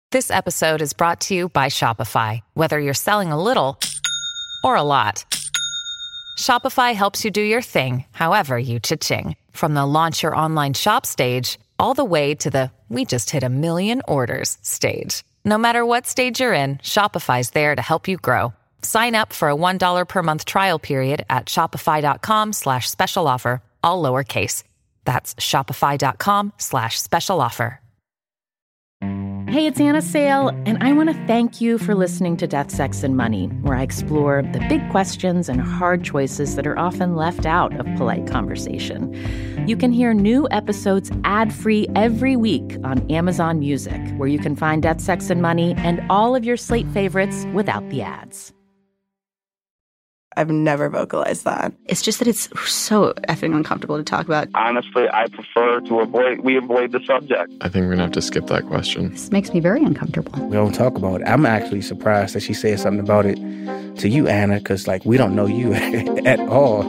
This episode is brought to you by Shopify. Whether you're selling a little or a lot, Shopify helps you do your thing, however you cha-ching. From the launch your online shop stage, all the way to the we just hit 1 million orders stage. No matter what stage you're in, Shopify's there to help you grow. Sign up for a $1 per month trial period at shopify.com/special offer, all lowercase. That's shopify.com/special offer. Hey, it's Anna Sale, and I want to thank you for listening to Death, Sex, and Money, where I explore the big questions and hard choices that are often left out of polite conversation. You can hear new episodes ad-free every week on Amazon Music, where you can find Death, Sex, and Money and all of your Slate favorites without the ads. I've never vocalized that. It's just that it's so effing uncomfortable to talk about. Honestly, I prefer to avoid the subject. I think we're going to have to skip that question. This makes me very uncomfortable. We don't talk about it. I'm actually surprised that she said something about it to you, Anna, because, we don't know you at all.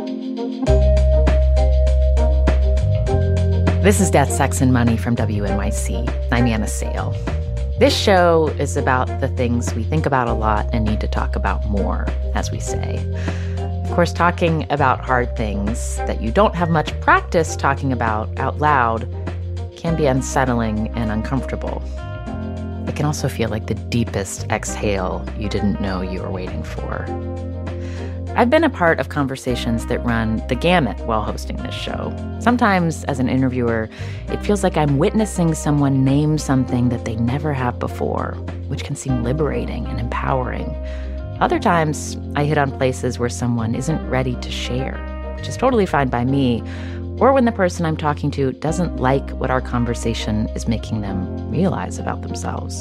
This is Death, Sex, and Money from WNYC. I'm Anna Sale. This show is about the things we think about a lot and need to talk about more, as we say. Of course, talking about hard things that you don't have much practice talking about out loud can be unsettling and uncomfortable. It can also feel like the deepest exhale you didn't know you were waiting for. I've been a part of conversations that run the gamut while hosting this show. Sometimes, as an interviewer, it feels like I'm witnessing someone name something that they never have before, which can seem liberating and empowering. Other times, I hit on places where someone isn't ready to share, which is totally fine by me, or when the person I'm talking to doesn't like what our conversation is making them realize about themselves.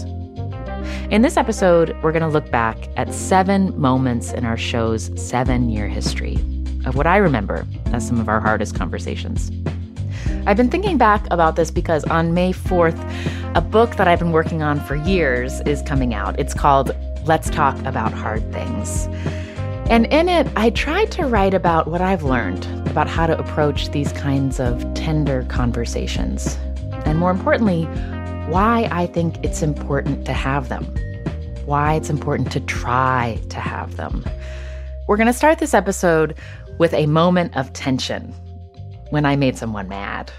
In this episode, we're going to look back at 7 moments in our show's 7-year history of what I remember as some of our hardest conversations. I've been thinking back about this because on May 4th, a book that I've been working on for years is coming out. It's called Let's Talk About Hard Things. And in it, I tried to write about what I've learned about how to approach these kinds of tender conversations. And more importantly, why I think it's important to have them. Why it's important to try to have them. We're going to start this episode with a moment of tension when I made someone mad.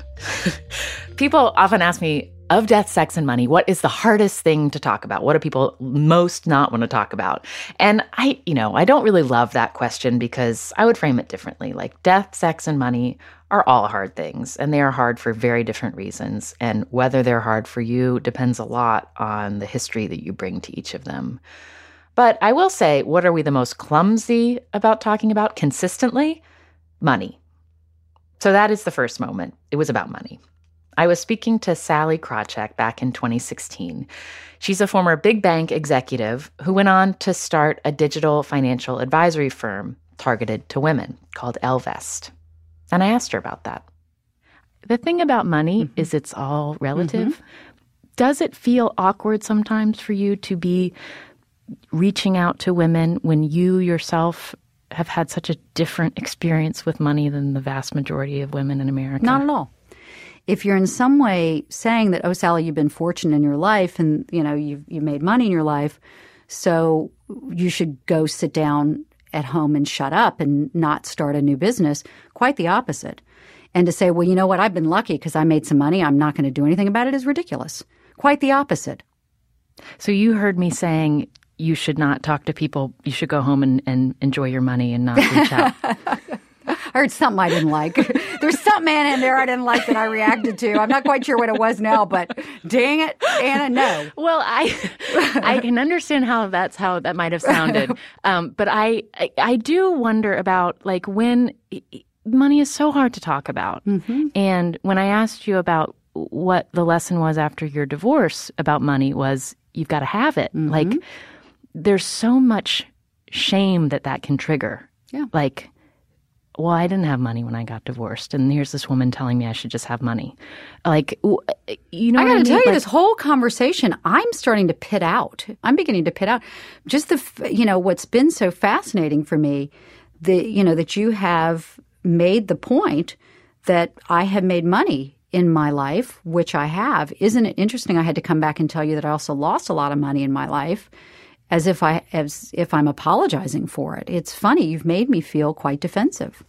People often ask me, of Death, Sex, and Money, what is the hardest thing to talk about? What do people most not want to talk about? And I don't really love that question because I would frame it differently. Like, death, sex, and money are all hard things, and they are hard for very different reasons. And whether they're hard for you depends a lot on the history that you bring to each of them. But I will say, what are we the most clumsy about talking about consistently? Money. So that is the first moment. It was about money. I was speaking to Sallie Krawcheck back in 2016. She's a former big bank executive who went on to start a digital financial advisory firm targeted to women called Ellevest. And I asked her about that. The thing about money is it's all relative. Does it feel awkward sometimes for you to be reaching out to women when you yourself have had such a different experience with money than the vast majority of women in America? Not at all. If you're in some way saying that, oh, Sally, you've been fortunate in your life and, you've made money in your life, so you should go sit down at home and shut up and not start a new business, quite the opposite. And to say, well, you know what, I've been lucky because I made some money, I'm not going to do anything about it is ridiculous. Quite the opposite. So you heard me saying you should not talk to people, you should go home and enjoy your money and not reach out. I heard something I didn't like. There's something in there I didn't like that I reacted to. I'm not quite sure what it was now, but dang it, Anna, no. Well, I can understand how that might have sounded. But I do wonder about, when money is so hard to talk about. And when I asked you about what the lesson was after your divorce about money was, you've got to have it. There's so much shame that can trigger. Yeah. Well, I didn't have money when I got divorced, and here's this woman telling me I should just have money. I got to tell you, this whole conversation, I'm starting to pit out. I'm beginning to pit out. Just what's been so fascinating for me, that you have made the point that I have made money in my life, which I have. Isn't it interesting? I had to come back and tell you that I also lost a lot of money in my life, as if I'm apologizing for it. It's funny. You've made me feel quite defensive.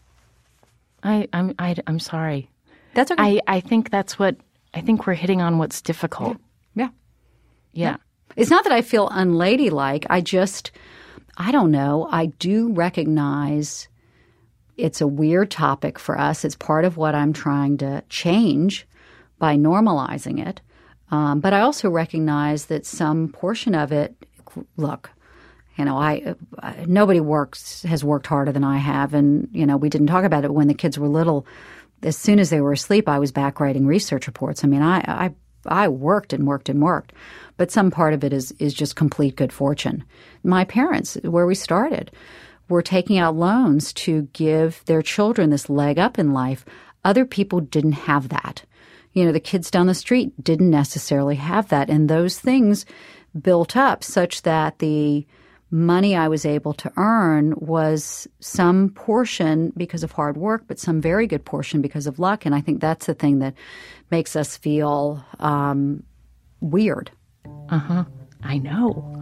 I'm sorry. That's okay. I think we're hitting on what's difficult. Yeah. It's not that I feel unladylike. I don't know. I do recognize it's a weird topic for us. It's part of what I'm trying to change by normalizing it. But I also recognize that some portion of it, look, nobody has worked harder than I have. And, we didn't talk about it when the kids were little. As soon as they were asleep, I was back writing research reports. I mean, I worked and worked and worked. But some part of it is just complete good fortune. My parents, where we started, were taking out loans to give their children this leg up in life. Other people didn't have that. The kids down the street didn't necessarily have that. And those things built up such that the money I was able to earn was some portion because of hard work, but some very good portion because of luck. And I think that's the thing that makes us feel weird. I know.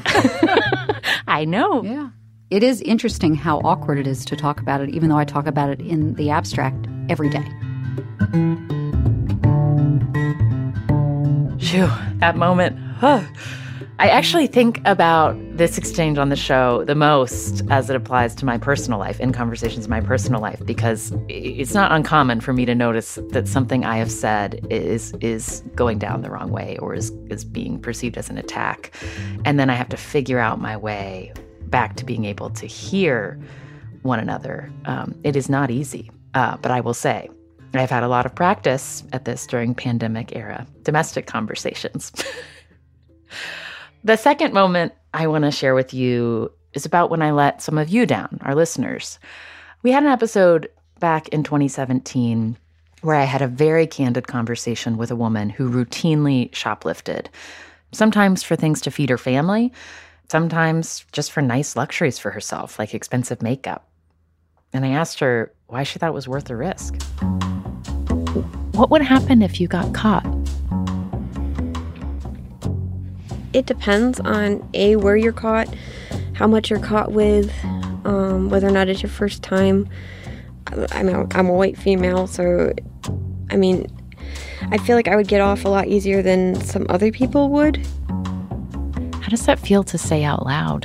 I know. Yeah. It is interesting how awkward it is to talk about it, even though I talk about it in the abstract every day. Phew, that moment. I actually think about this exchange on the show the most as it applies to my personal life, in conversations in my personal life, because it's not uncommon for me to notice that something I have said is going down the wrong way or is being perceived as an attack. And then I have to figure out my way back to being able to hear one another. It is not easy, but I will say I've had a lot of practice at this during pandemic era domestic conversations. The second moment I want to share with you is about when I let some of you down, our listeners. We had an episode back in 2017 where I had a very candid conversation with a woman who routinely shoplifted, sometimes for things to feed her family, sometimes just for nice luxuries for herself, like expensive makeup. And I asked her why she thought it was worth the risk. What would happen if you got caught? It depends on, where you're caught, how much you're caught with, whether or not it's your first time. I'm a white female, so, I feel like I would get off a lot easier than some other people would. How does that feel to say out loud?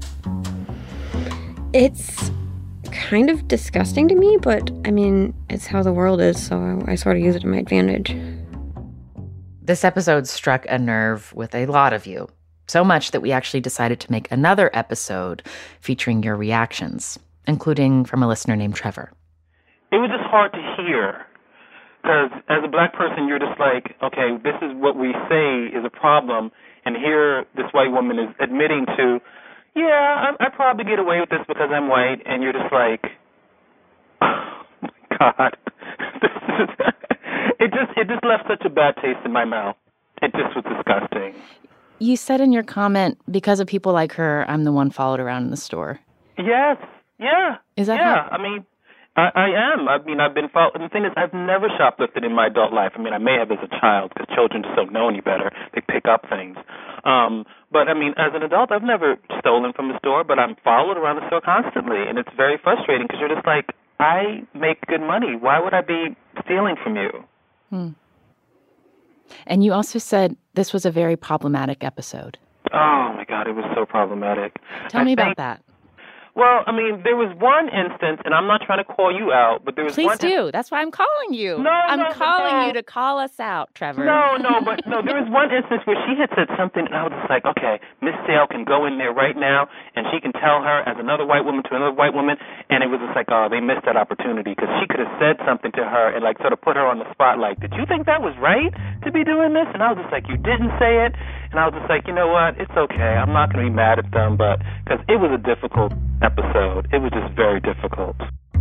It's kind of disgusting to me, but, it's how the world is, so I sort of use it to my advantage. This episode struck a nerve with a lot of you, so much that we actually decided to make another episode featuring your reactions, including from a listener named Trevor. It was just hard to hear, because as a black person, you're just like, okay, this is what we say is a problem, and here this white woman is admitting to, yeah, I probably get away with this because I'm white, and you're just like, oh my God, it just left such a bad taste in my mouth. It just was disgusting. You said in your comment, because of people like her, I'm the one followed around in the store. Yes. Yeah. Is that how? I am. I've been followed. The thing is, I've never shoplifted in my adult life. I may have as a child, because children just don't know any better. They pick up things. But as an adult, I've never stolen from a store, but I'm followed around the store constantly, and it's very frustrating because you're just like, I make good money. Why would I be stealing from you? And you also said this was a very problematic episode. Oh, my God, it was so problematic. Tell me about that. Well, there was one instance, and I'm not trying to call you out, but there was Please do. That's why I'm calling you. I'm calling you to call us out, Trevor. No, there was one instance where she had said something, and I was just like, okay, Miss Sale can go in there right now, and she can tell her as another white woman to another white woman, and it was just like, oh, they missed that opportunity, because she could have said something to her and, sort of put her on the spotlight. Did you think that was right to be doing this? And I was just like, you didn't say it. And I was just like, you know what? It's okay. I'm not going to be mad at them, but because it was a difficult episode. It was just very difficult.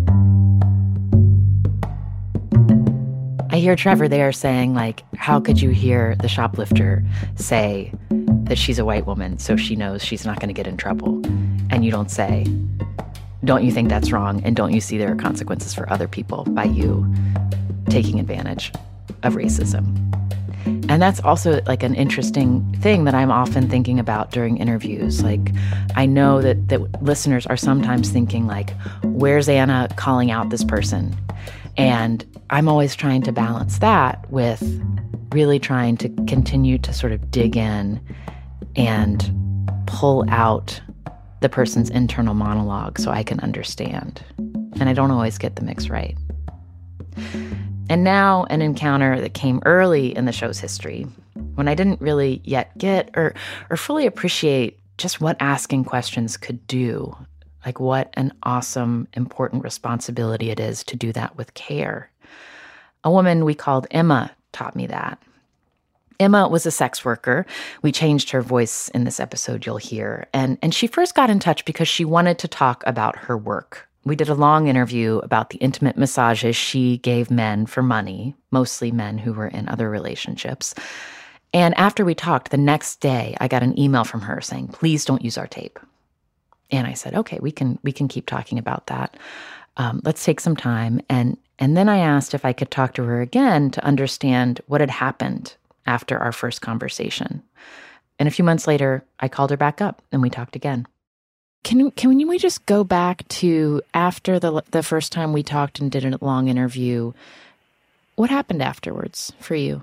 I hear Trevor there saying, how could you hear the shoplifter say that she's a white woman so she knows she's not going to get in trouble? And you don't say, don't you think that's wrong? And don't you see there are consequences for other people by you taking advantage? of racism. And that's also like an interesting thing that I'm often thinking about during interviews. Like, I know that listeners are sometimes thinking like, where's Anna calling out this person? And I'm always trying to balance that with really trying to continue to sort of dig in and pull out the person's internal monologue so I can understand. And I don't always get the mix right. And now an encounter that came early in the show's history, when I didn't really yet get or fully appreciate just what asking questions could do, like what an awesome, important responsibility it is to do that with care. A woman we called Emma taught me that. Emma was a sex worker. We changed her voice in this episode, you'll hear. And she first got in touch because she wanted to talk about her work. We did a long interview about the intimate massages she gave men for money, mostly men who were in other relationships. And after we talked, the next day, I got an email from her saying, please don't use our tape. And I said, okay, we can keep talking about that. Let's take some time. And then I asked if I could talk to her again to understand what had happened after our first conversation. And a few months later, I called her back up and we talked again. Can we just go back to after the first time we talked and did a long interview? What happened afterwards for you?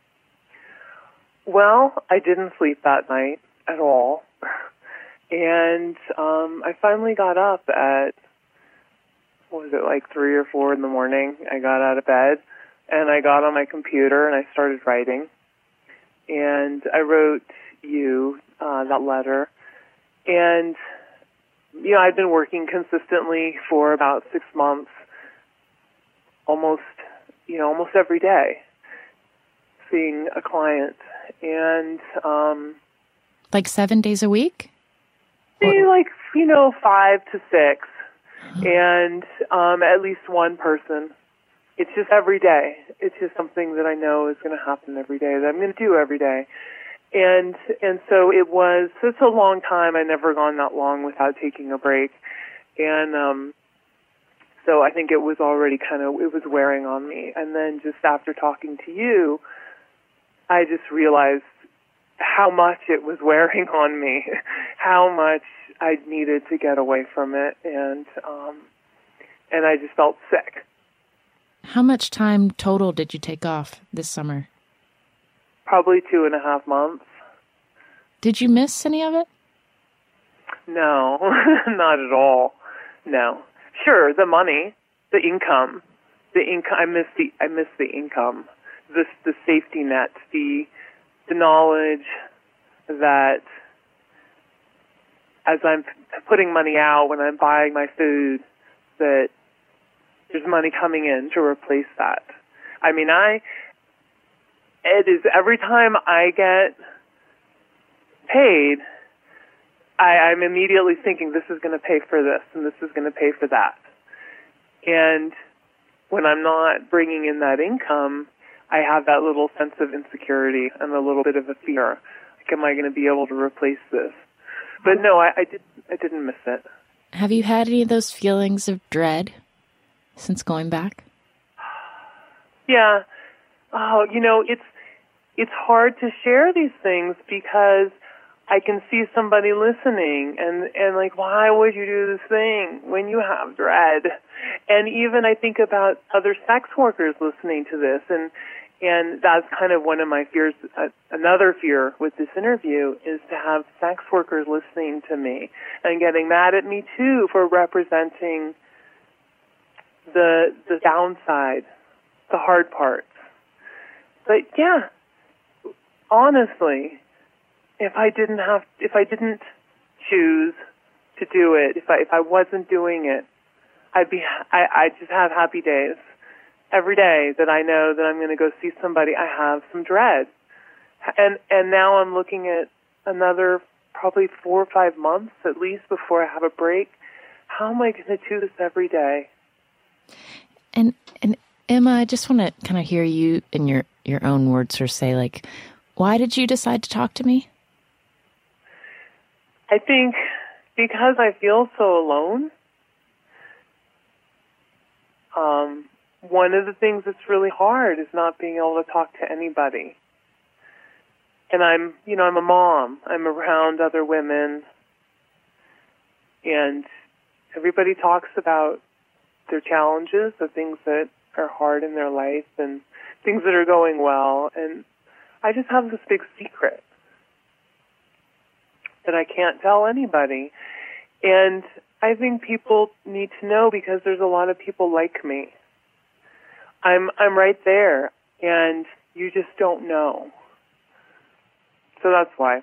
Well, I didn't sleep that night at all. And I finally got up at, what was it, like 3 or 4 in the morning. I got out of bed and I got on my computer and I started writing. And I wrote you that letter. And I'd been working consistently for about 6 months, almost every day, seeing a client. And like 7 days a week? Like 5 to 6, and at least one person. It's just every day. It's just something that I know is going to happen every day, that I'm going to do every day. And so it's a long time. I'd never gone that long without taking a break. And so I think it was already it was wearing on me. And then just after talking to you, I just realized how much it was wearing on me, how much I needed to get away from it. And I just felt sick. How much time total did you take off this summer? Probably 2.5 months. Did you miss any of it? No, not at all. No. Sure, the money, the income. I miss the income. The safety net, the knowledge that as I'm putting money out when I'm buying my food, that there's money coming in to replace that. I mean, it is every time I get paid, I'm immediately thinking this is going to pay for this and this is going to pay for that. And when I'm not bringing in that income, I have that little sense of insecurity and a little bit of a fear. Like, am I going to be able to replace this? But no, I didn't miss it. Have you had any of those feelings of dread since going back? Yeah. Oh, it's hard to share these things because I can see somebody listening and like, why would you do this thing when you have dread? And even I think about other sex workers listening to this, and that's kind of one of my fears. Another fear with this interview is to have sex workers listening to me and getting mad at me too for representing the downside, the hard parts. But yeah, honestly, if I didn't choose to do it, if I wasn't doing it, I'd just have happy days. Every day that I know that I'm going to go see somebody, I have some dread. And now I'm looking at another probably 4 or 5 months at least before I have a break. How am I going to do this every day? And Emma, I just want to kind of hear you in your own words or say, like, why did you decide to talk to me? I think because I feel so alone. one of the things that's really hard is not being able to talk to anybody. And I'm a mom. I'm around other women, and everybody talks about their challenges, the things that are hard in their life and things that are going well. And I just have this big secret that I can't tell anybody. And I think people need to know, because there's a lot of people like me. I'm right there, and you just don't know. So that's why.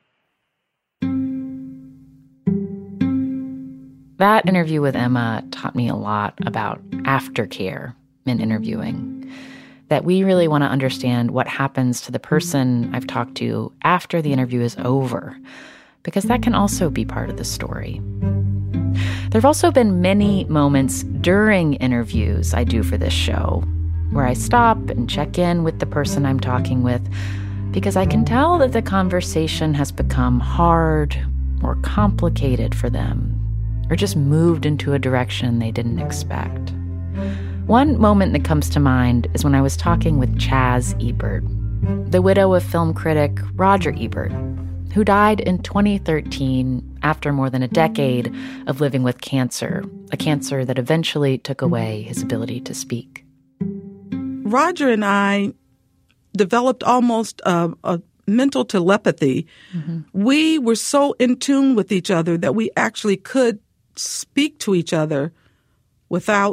That interview with Emma taught me a lot about aftercare in interviewing. That we really want to understand what happens to the person I've talked to after the interview is over, because that can also be part of the story. There have also been many moments during interviews I do for this show where I stop and check in with the person I'm talking with, because I can tell that the conversation has become hard or complicated for them, or just moved into a direction they didn't expect. One moment that comes to mind is when I was talking with Chaz Ebert, the widow of film critic Roger Ebert, who died in 2013 after more than a decade of living with cancer, a cancer that eventually took away his ability to speak. Roger and I developed almost a mental telepathy. Mm-hmm. We were so in tune with each other that we actually could speak to each other without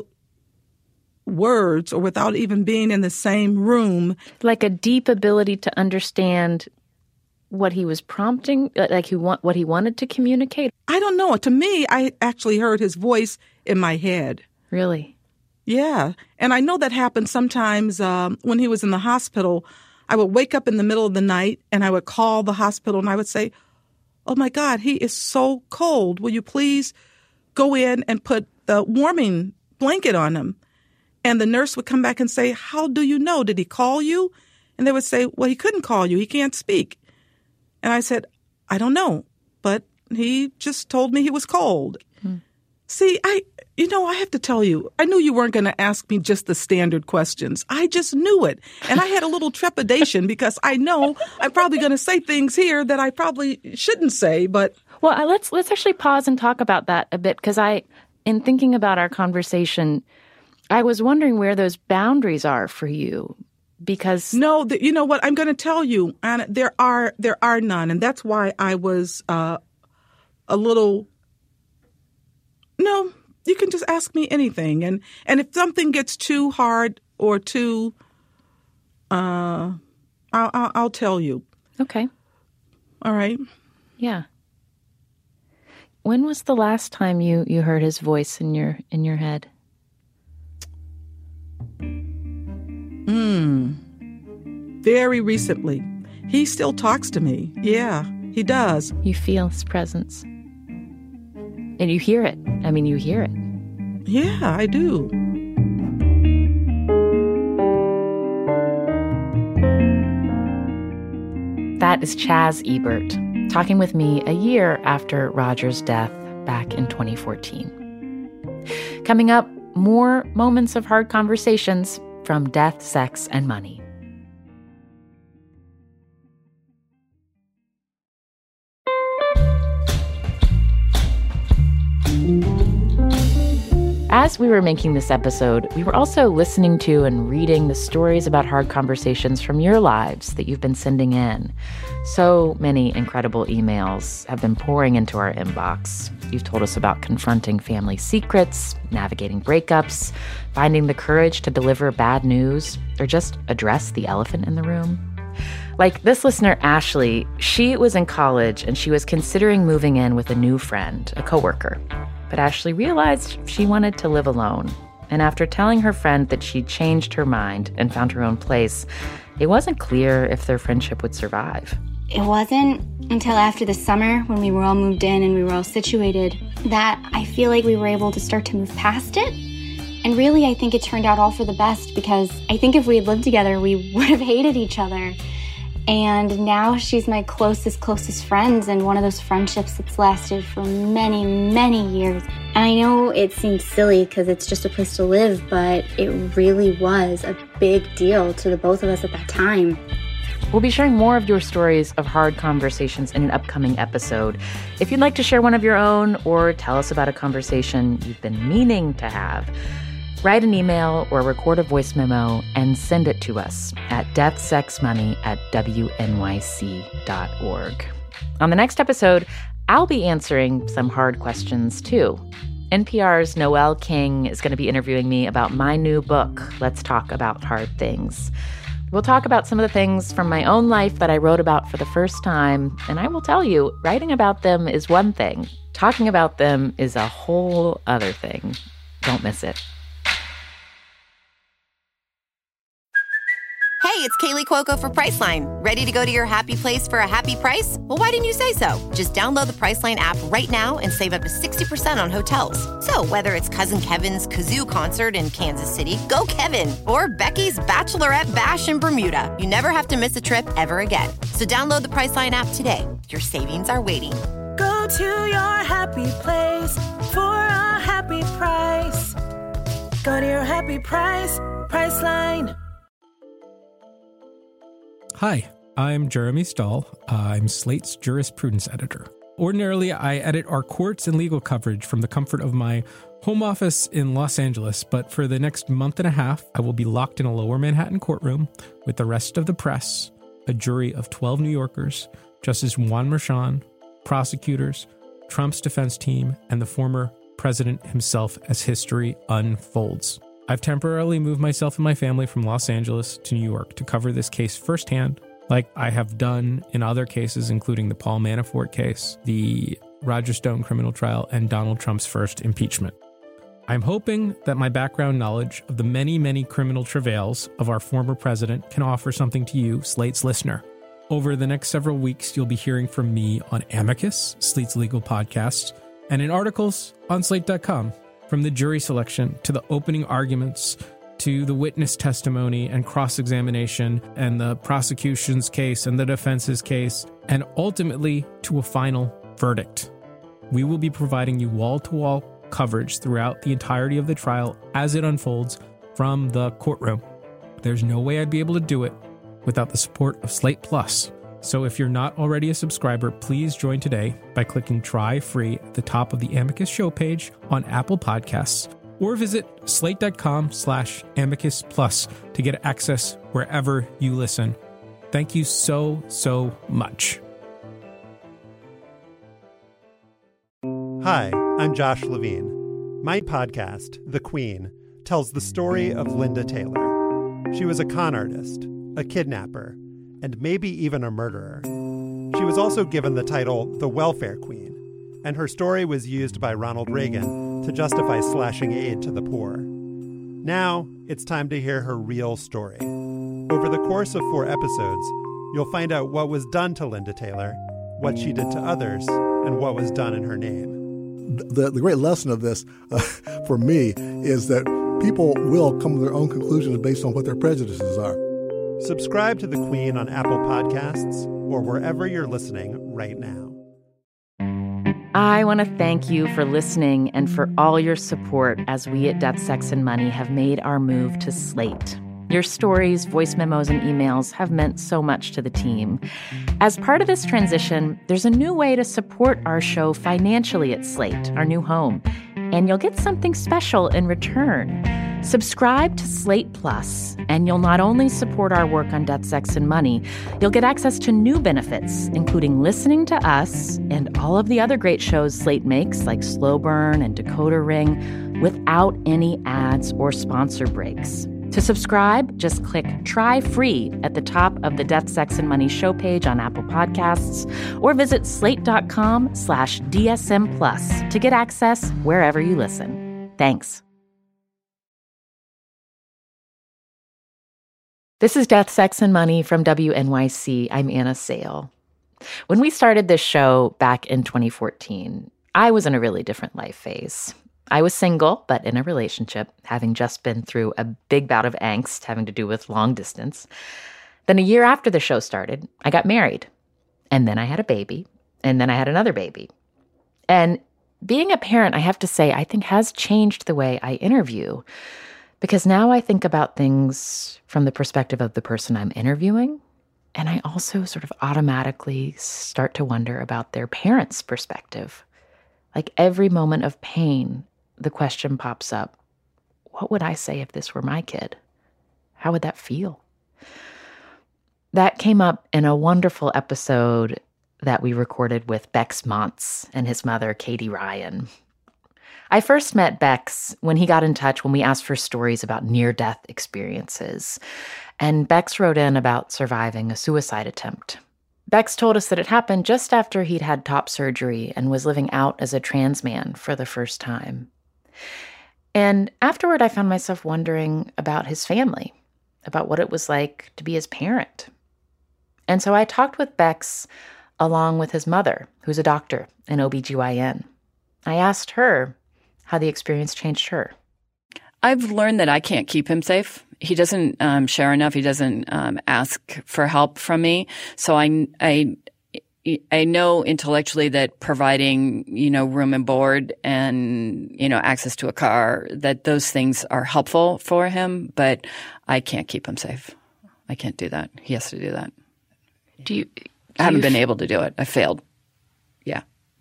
words or without even being in the same room. Like a deep ability to understand what he was prompting, like what he wanted to communicate? I don't know. To me, I actually heard his voice in my head. Really? Yeah. And I know that happened sometimes when he was in the hospital. I would wake up in the middle of the night and I would call the hospital and I would say, "Oh my God, he is so cold. Will you please go in and put the warming blanket on him?" And the nurse would come back and say, "How do you know? Did he call you?" And they would say, "Well, he couldn't call you. He can't speak." And I said, "I don't know, but he just told me he was cold." See, I have to tell you, I knew you weren't going to ask me just the standard questions. I just knew it. And I had a little trepidation because I know I'm probably going to say things here that I probably shouldn't say, but... Well, let's actually pause and talk about that a bit, because in thinking about our conversation, I was wondering where those boundaries are for you, because... No, you know what? I'm going to tell you, Anna, there are none. And that's why I was a little... No, you can just ask me anything. And if something gets too hard or too... I'll tell you. Okay. All right. Yeah. When was the last time you heard his voice in your head? Very recently. He still talks to me. Yeah, he does. You feel his presence. And you hear it. I mean, you hear it. Yeah, I do. That is Chaz Ebert, talking with me a year after Roger's death back in 2014. Coming up, more moments of hard conversations from Death, Sex, and Money. As we were making this episode, we were also listening to and reading the stories about hard conversations from your lives that you've been sending in. So many incredible emails have been pouring into our inbox. You've told us about confronting family secrets, navigating breakups, finding the courage to deliver bad news, or just address the elephant in the room. Like this listener, Ashley, she was in college and she was considering moving in with a new friend, a coworker. But Ashley realized she wanted to live alone. And after telling her friend that she'd changed her mind and found her own place, it wasn't clear if their friendship would survive. It wasn't until after the summer, when we were all moved in and we were all situated, that I feel like we were able to start to move past it. And really, I think it turned out all for the best, because I think if we had lived together, we would have hated each other. And now she's my closest friend, and one of those friendships that's lasted for many, many years. And I know it seems silly because it's just a place to live, but it really was a big deal to the both of us at that time. We'll be sharing more of your stories of hard conversations in an upcoming episode. If you'd like to share one of your own or tell us about a conversation you've been meaning to have, write an email or record a voice memo and send it to us at deathsexmoney@wnyc.org. On the next episode, I'll be answering some hard questions too. NPR's Noel King is going to be interviewing me about my new book, Let's Talk About Hard Things. We'll talk about some of the things from my own life that I wrote about for the first time, and I will tell you, writing about them is one thing. Talking about them is a whole other thing. Don't miss it. Hey, it's Kaylee Cuoco for Priceline. Ready to go to your happy place for a happy price? Well, why didn't you say so? Just download the Priceline app right now and save up to 60% on hotels. So whether it's Cousin Kevin's Kazoo Concert in Kansas City, go Kevin, or Becky's Bachelorette Bash in Bermuda, you never have to miss a trip ever again. So download the Priceline app today. Your savings are waiting. Go to your happy place for a happy price. Go to your happy price, Priceline. Hi, I'm Jeremy Stahl. I'm Slate's jurisprudence editor. Ordinarily, I edit our courts and legal coverage from the comfort of my home office in Los Angeles, but for the next month and a half, I will be locked in a lower Manhattan courtroom with the rest of the press, a jury of 12 New Yorkers, Justice Juan Merchan, prosecutors, Trump's defense team, and the former president himself as history unfolds. I've temporarily moved myself and my family from Los Angeles to New York to cover this case firsthand, like I have done in other cases, including the Paul Manafort case, the Roger Stone criminal trial, and Donald Trump's first impeachment. I'm hoping that my background knowledge of the many, many criminal travails of our former president can offer something to you, Slate's listener. Over the next several weeks, you'll be hearing from me on Amicus, Slate's legal podcast, and in articles on Slate.com. From the jury selection to the opening arguments to the witness testimony and cross-examination and the prosecution's case and the defense's case, and ultimately to a final verdict. We will be providing you wall-to-wall coverage throughout the entirety of the trial as it unfolds from the courtroom. There's no way I'd be able to do it without the support of Slate Plus. So if you're not already a subscriber, please join today by clicking Try Free at the top of the Amicus show page on Apple Podcasts, or visit slate.com/Amicus Plus to get access wherever you listen. Thank you so, so much. Hi, I'm Josh Levine. My podcast, The Queen, tells the story of Linda Taylor. She was a con artist, a kidnapper, and maybe even a murderer. She was also given the title the Welfare Queen, and her story was used by Ronald Reagan to justify slashing aid to the poor. Now, it's time to hear her real story. Over the course of 4 episodes, you'll find out what was done to Linda Taylor, what she did to others, and what was done in her name. The great lesson of this, for me, is that people will come to their own conclusions based on what their prejudices are. Subscribe to The Queen on Apple Podcasts or wherever you're listening right now. I want to thank you for listening and for all your support as we at Death, Sex, and Money have made our move to Slate. Your stories, voice memos, and emails have meant so much to the team. As part of this transition, there's a new way to support our show financially at Slate, our new home, and you'll get something special in return. Subscribe to Slate Plus, and you'll not only support our work on Death, Sex, and Money, you'll get access to new benefits, including listening to us and all of the other great shows Slate makes, like Slow Burn and Decoder Ring, without any ads or sponsor breaks. To subscribe, just click Try Free at the top of the Death, Sex, and Money show page on Apple Podcasts, or visit slate.com/DSM Plus to get access wherever you listen. Thanks. This is Death, Sex, and Money from WNYC. I'm Anna Sale. When we started this show back in 2014, I was in a really different life phase. I was single, but in a relationship, having just been through a big bout of angst having to do with long distance. Then a year after the show started, I got married. And then I had a baby. And then I had another baby. And being a parent, I have to say, I think has changed the way I interview. Because now I think about things from the perspective of the person I'm interviewing. And I also sort of automatically start to wonder about their parents' perspective. Like every moment of pain, the question pops up, what would I say if this were my kid? How would that feel? That came up in a wonderful episode that we recorded with Bex Montz and his mother, Katie Ryan. I first met Bex when he got in touch when we asked for stories about near-death experiences. And Bex wrote in about surviving a suicide attempt. Bex told us that it happened just after he'd had top surgery and was living out as a trans man for the first time. And afterward, I found myself wondering about his family, about what it was like to be his parent. And so I talked with Bex along with his mother, who's a doctor, an OBGYN. I asked her how the experience changed her. I've learned that I can't keep him safe. He doesn't share enough. He doesn't ask for help from me. So I know intellectually that providing, room and board and, access to a car, that those things are helpful for him, but I can't keep him safe. I can't do that. He has to do that. I haven't been able to do it. I failed. Yeah.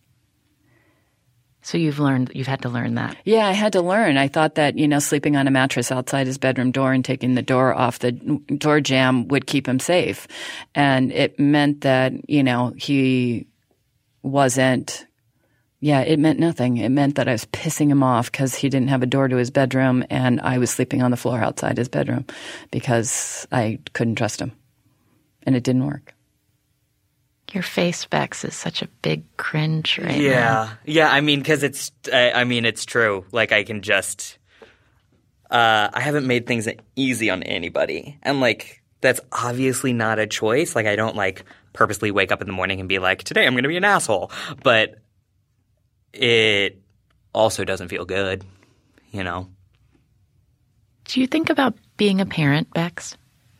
So you've had to learn that. Yeah, I had to learn. I thought that, sleeping on a mattress outside his bedroom door and taking the door off the door jamb would keep him safe. And it meant that, he wasn't – it meant nothing. It meant that I was pissing him off because he didn't have a door to his bedroom and I was sleeping on the floor outside his bedroom because I couldn't trust him. And it didn't work. Your face, Bex, is such a big cringe right now. Yeah, because it's true. Like, I can just I haven't made things easy on anybody. And, that's obviously not a choice. Like, I don't, purposely wake up in the morning and be like, today I'm going to be an asshole. But it also doesn't feel good, Do you think about being a parent, Bex?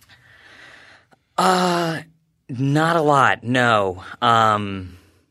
Not a lot, no. I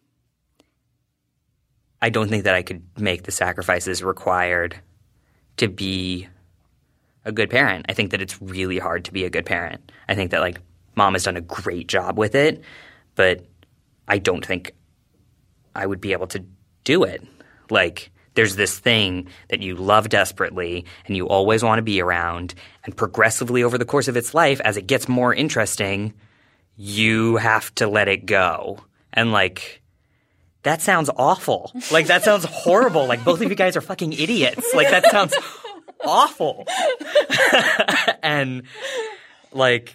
don't think that I could make the sacrifices required to be a good parent. I think that it's really hard to be a good parent. I think that, Mom has done a great job with it, but I don't think I would be able to do it. There's this thing that you love desperately and you always want to be around, and progressively over the course of its life, as it gets more interesting – you have to let it go. And, that sounds awful. That sounds horrible. Both of you guys are fucking idiots. That sounds awful. And, I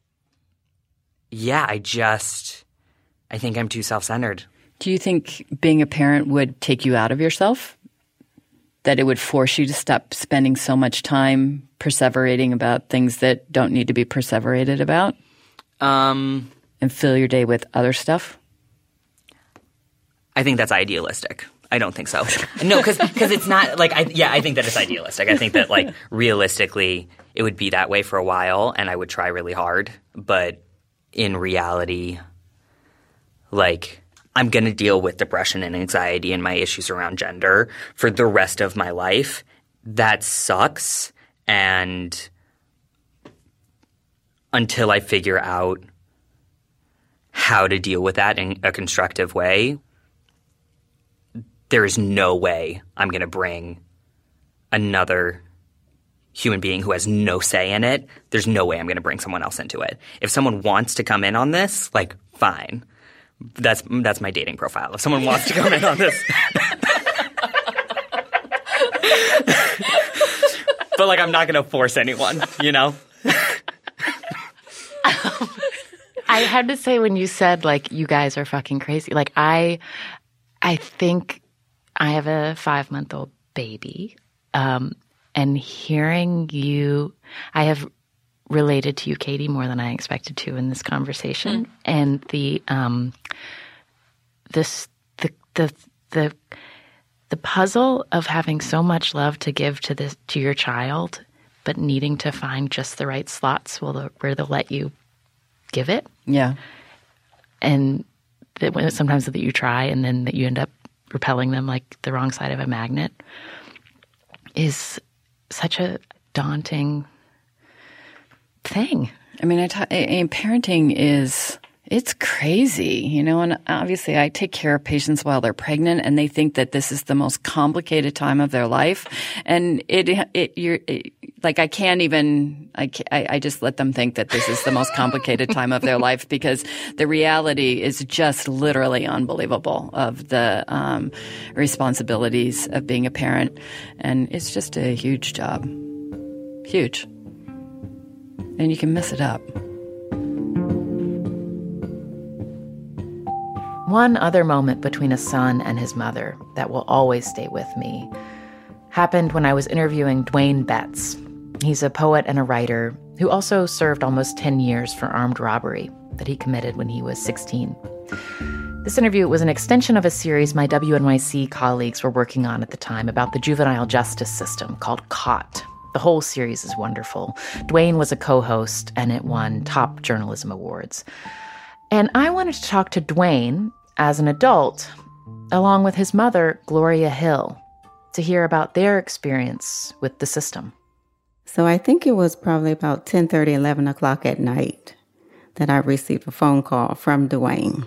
think I'm too self-centered. Do you think being a parent would take you out of yourself? That it would force you to stop spending so much time perseverating about things that don't need to be perseverated about? And fill your day with other stuff? I think that's idealistic. I don't think so. No, because it's not I think that it's idealistic. I think that realistically it would be that way for a while and I would try really hard. But in reality, I'm going to deal with depression and anxiety and my issues around gender for the rest of my life. That sucks. And until I figure out how to deal with that in a constructive way, there is no way I'm going to bring another human being who has no say in it. There's no way I'm going to bring someone else into it. If someone wants to come in on this, fine. That's my dating profile. If someone wants to come in on this. But I'm not going to force anyone, I had to say when you said, you guys are fucking crazy, I think I have a 5-month-old baby, and hearing you, I have related to you, Katie, more than I expected to in this conversation, and the puzzle of having so much love to give to your child, but needing to find just the right slots where they'll let you give it. Yeah. And sometimes that you try and then that you end up repelling them like the wrong side of a magnet is such a daunting thing. I mean, parenting it's crazy, and obviously I take care of patients while they're pregnant and they think that this is the most complicated time of their life. And I just let them think that this is the most complicated time of their life because the reality is just literally unbelievable of the responsibilities of being a parent. And it's just a huge job. Huge. And you can mess it up. One other moment between a son and his mother that will always stay with me happened when I was interviewing Duane Betts. He's a poet and a writer who also served almost 10 years for armed robbery that he committed when he was 16. This interview was an extension of a series my WNYC colleagues were working on at the time about the juvenile justice system called CAUT. The whole series is wonderful. Duane was a co-host, and it won top journalism awards. And I wanted to talk to Duane as an adult, along with his mother, Gloria Hill, to hear about their experience with the system. So I think it was probably about 10:30, 11 o'clock at night that I received a phone call from Duane.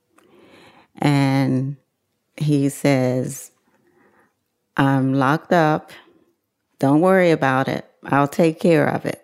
And he says, "I'm locked up. Don't worry about it. I'll take care of it."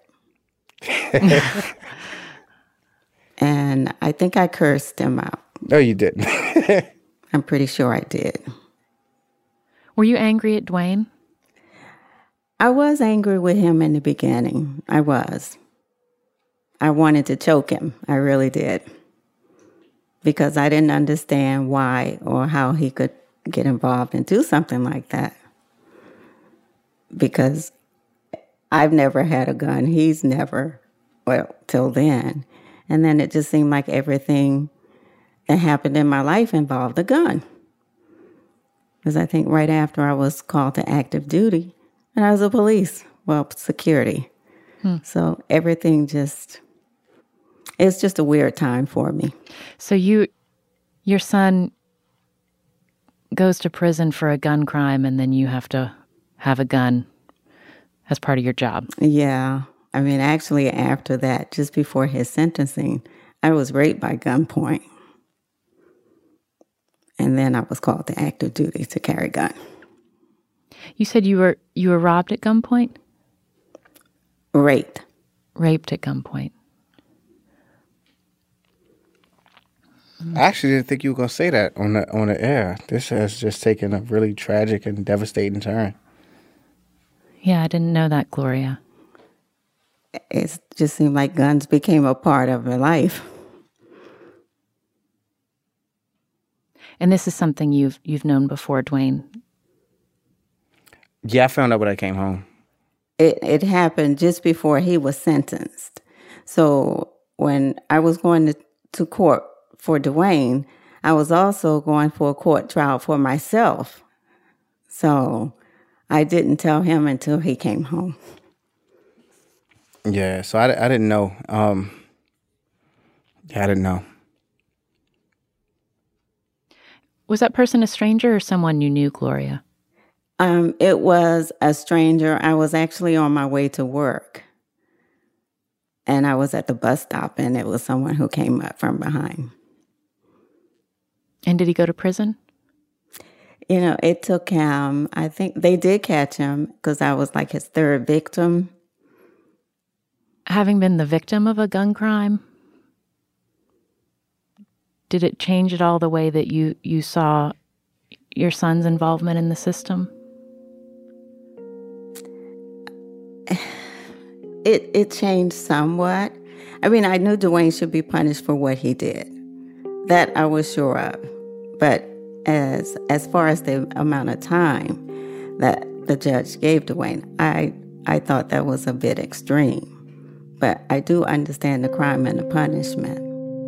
And I think I cursed him out. No, you didn't. I'm pretty sure I did. Were you angry at Duane? I was angry with him in the beginning. I was. I wanted to choke him. I really did. Because I didn't understand why or how he could get involved and do something like that. Because I've never had a gun. He's never, well, till then. And then it just seemed like everything that happened in my life involved a gun. Because I think right after I was called to active duty, and I was a police, well, security. So everything it's just a weird time for me. So your son goes to prison for a gun crime, and then you have to have a gun as part of your job. Yeah. I mean, actually, after that, just before his sentencing, I was raped by gunpoint. And then I was called to active duty to carry a gun. You said you were robbed at gunpoint? Raped. Raped at gunpoint. I actually didn't think you were going to say that on the air. This has just taken a really tragic and devastating turn. Yeah, I didn't know that, Gloria. It just seemed like guns became a part of my life. And this is something you've known before, Duane? Yeah, I found out when I came home. It happened just before he was sentenced. So when I was going to court for Duane, I was also going for a court trial for myself. So I didn't tell him until he came home. Yeah, so I didn't know. I didn't know. Was that person a stranger or someone you knew, Gloria? It was a stranger. I was actually on my way to work. And I was at the bus stop, and it was someone who came up from behind. And did he go to prison? It took him, I think they did catch him because I was like his third victim. Having been the victim of a gun crime, did it change at all the way that you saw your son's involvement in the system? It changed somewhat. I mean, I knew Duane should be punished for what he did. That I was sure of. But as far as the amount of time that the judge gave Duane, I thought that was a bit extreme. But I do understand the crime and the punishment.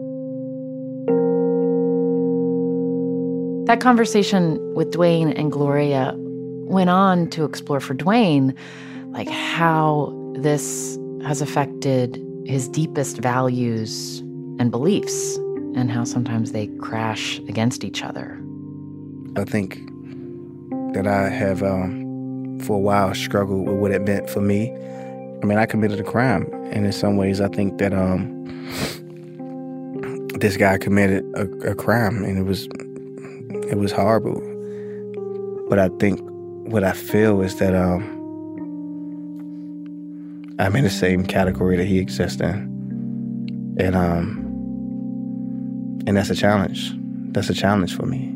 That conversation with Duane and Gloria went on to explore for Duane, how this has affected his deepest values and beliefs, and how sometimes they crash against each other. I think that I have, for a while, struggled with what it meant for me. I mean, I committed a crime, and in some ways, I think that this guy committed a crime, and it was horrible. But I think what I feel is that I'm in the same category that he exists in, and that's a challenge. That's a challenge for me.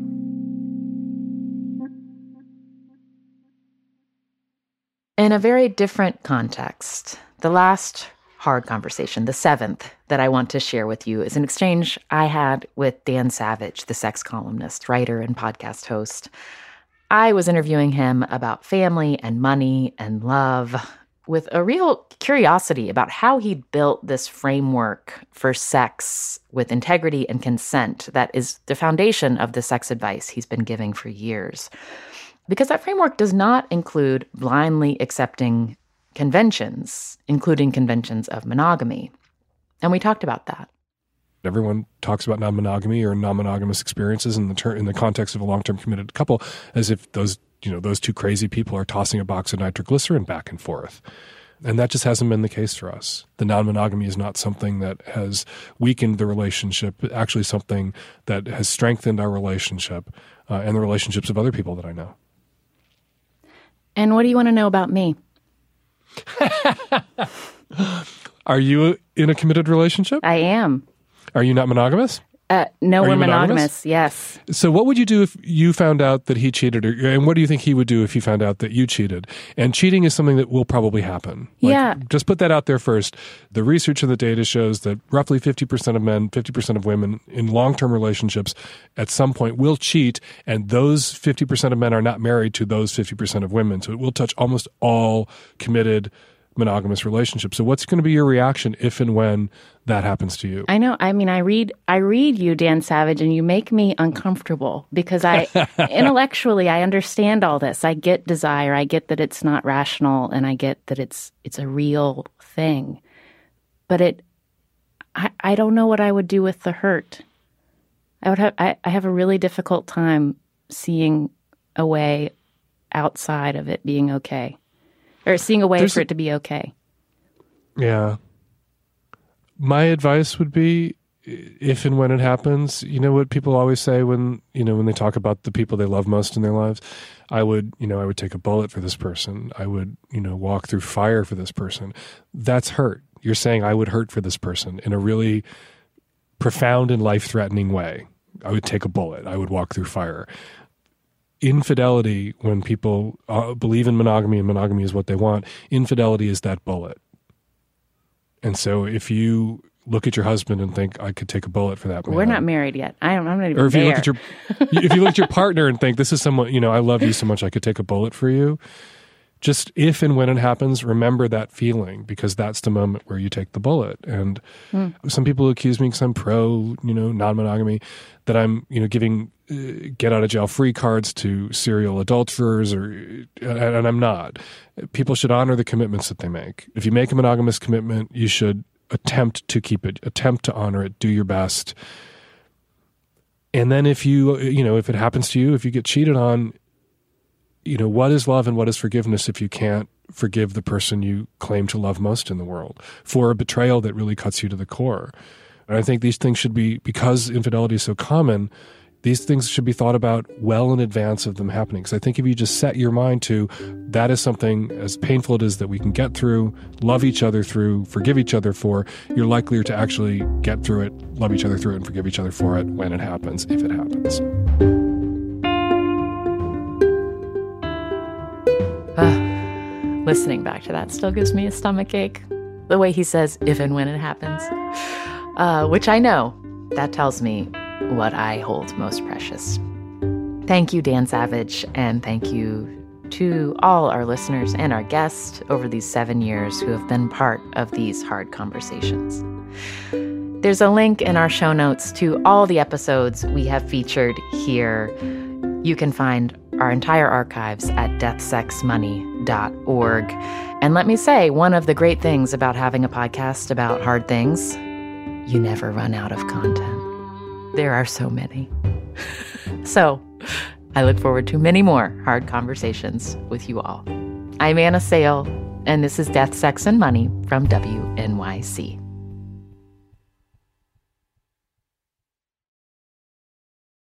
In a very different context, the last hard conversation, the 7th, that I want to share with you is an exchange I had with Dan Savage, the sex columnist, writer, and podcast host. I was interviewing him about family and money and love with a real curiosity about how he built this framework for sex with integrity and consent that is the foundation of the sex advice he's been giving for years. Because that framework does not include blindly accepting conventions, including conventions of monogamy. And we talked about that. Everyone talks about non-monogamy or non-monogamous experiences in the context of a long-term committed couple as if those two crazy people are tossing a box of nitroglycerin back and forth. And that just hasn't been the case for us. The non-monogamy is not something that has weakened the relationship, but actually something that has strengthened our relationship and the relationships of other people that I know. And what do you want to know about me? Are you in a committed relationship? I am. Are you not monogamous? No, we're monogamous, yes. So what would you do if you found out that he cheated? And what do you think he would do if he found out that you cheated? And cheating is something that will probably happen. Yeah. Just put that out there first. The research and the data shows that roughly 50% of men, 50% of women in long-term relationships at some point will cheat, and those 50% of men are not married to those 50% of women. So it will touch almost all committed monogamous relationships. So what's going to be your reaction if and when that happens to you? I know. I mean, I read you, Dan Savage, and you make me uncomfortable because intellectually, I understand all this. I get desire. I get that it's not rational, and I get that it's a real thing. But I don't know what I would do with the hurt. I have a really difficult time seeing a way outside of it being okay. Or seeing a way for it to be okay. Yeah. My advice would be, if and when it happens, you know what people always say when they talk about the people they love most in their lives? I would take a bullet for this person. I would, walk through fire for this person. That's hurt. You're saying I would hurt for this person in a really profound and life-threatening way. I would take a bullet. I would walk through fire. Infidelity, when people believe in monogamy and monogamy is what they want, infidelity is that bullet. And so if you look at your husband and think, I could take a bullet for that man. We're not married yet. I'm not even Or if there. you look at your partner and think, this is someone, I love you so much I could take a bullet for you. Just if and when it happens, remember that feeling, because that's the moment where you take the bullet. And some people accuse me because I'm pro, non-monogamy, that I'm, giving get out of jail free cards to serial adulterers, and I'm not. People should honor the commitments that they make. If you make a monogamous commitment, you should attempt to keep it, attempt to honor it, do your best. And then if if it happens to you, if you get cheated on, what is love and what is forgiveness if you can't forgive the person you claim to love most in the world for a betrayal that really cuts you to the core? And I think these things should be, because infidelity is so common, these things should be thought about well in advance of them happening. Because I think if you just set your mind to, that is something, as painful it is, that we can get through, love each other through, forgive each other for, you're likelier to actually get through it, love each other through it, and forgive each other for it when it happens, if it happens. Listening back to that still gives me a stomach ache. The way he says, if and when it happens. Which I know, that tells me what I hold most precious. Thank you, Dan Savage, and thank you to all our listeners and our guests over these 7 years who have been part of these hard conversations. There's a link in our show notes to all the episodes we have featured here. You can find our entire archives at deathsexmoney.org. And let me say, one of the great things about having a podcast about hard things you never run out of content. There are so many. So I look forward to many more hard conversations with you all. I'm Anna Sale, and this is Death, Sex, and Money from WNYC.